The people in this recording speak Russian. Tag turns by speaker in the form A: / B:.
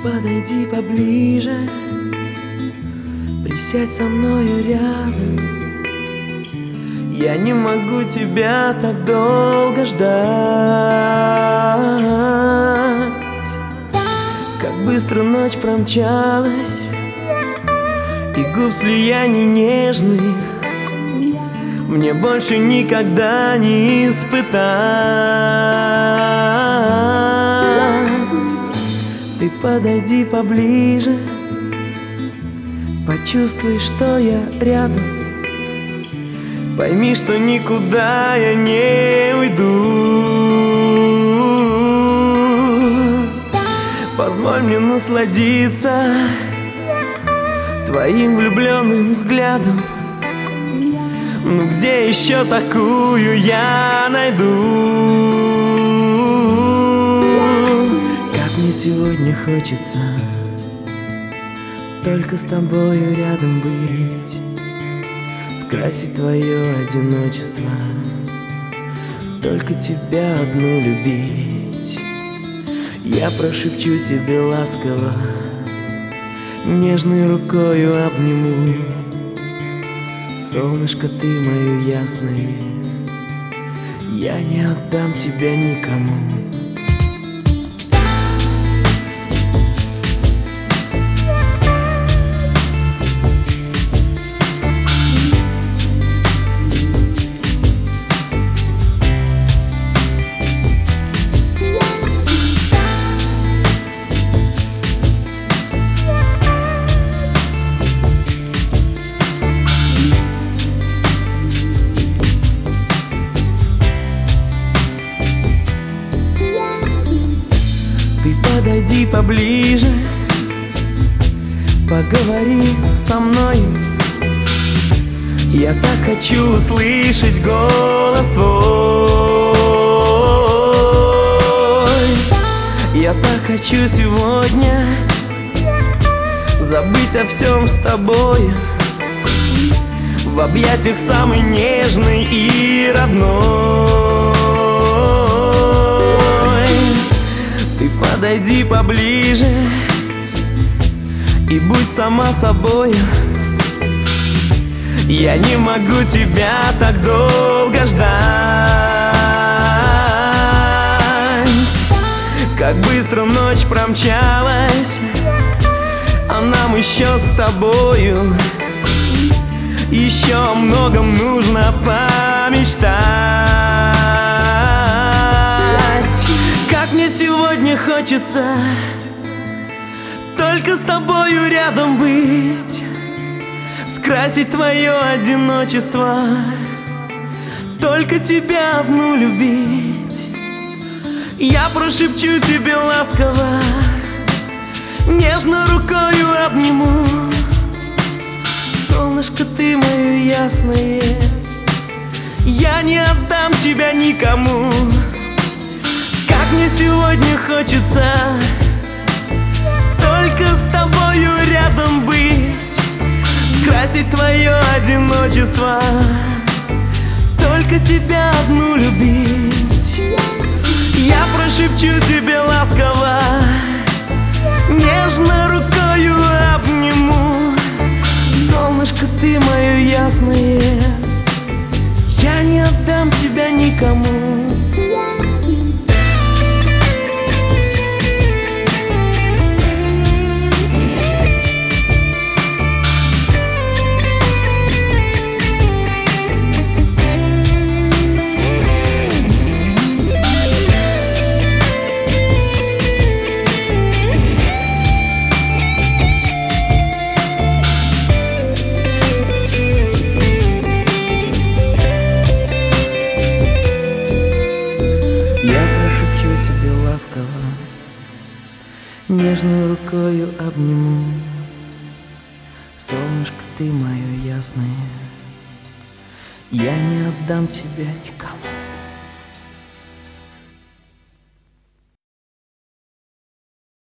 A: подойди поближе, присядь со мною рядом. Я не могу тебя так долго ждать. Как быстро ночь промчалась, и губ слияний нежных мне больше никогда не испытать. Ты подойди поближе, почувствуй, что я рядом. Пойми, что никуда я не уйду. Позволь мне насладиться твоим влюбленным взглядом. Ну где еще такую я найду? Как мне сегодня хочется только с тобою рядом быть, скрасить твое одиночество, только тебя одну любить. Я прошепчу тебе ласково, нежной рукою обниму. Солнышко, ты мое ясное, я не отдам тебя никому. Подойди поближе, поговори со мной. Я так хочу услышать голос твой. Я так хочу сегодня забыть о всем с тобой, в объятиях самой нежной и родной. Ты подойди поближе и будь сама собою. Я не могу тебя так долго ждать. Как быстро ночь промчалась, а нам еще с тобою еще о многом нужно помечтать. Как мне сегодня хочется только с тобою рядом быть, скрасить твое одиночество, только тебя одну любить. Я прошепчу тебе ласково, нежно рукою обниму. Солнышко, ты мое ясное, я не отдам тебя никому. Как мне сегодня хочется только с тобою рядом быть, скрасить твое одиночество, только тебя одну любить. Я прошепчу тебе ласково, нежно рукою обниму. Солнышко, ты мое ясное, я не отдам тебя никому. Нежной рукою обниму. Солнышко, ты мое ясное, я не отдам тебя никому.